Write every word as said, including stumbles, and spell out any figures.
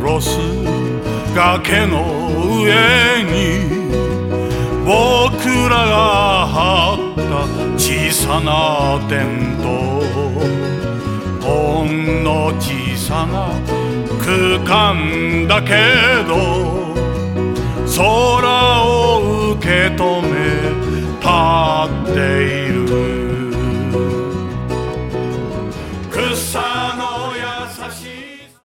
ロス崖の上に僕らが張った小さなテント、ほんの小さな空間だけど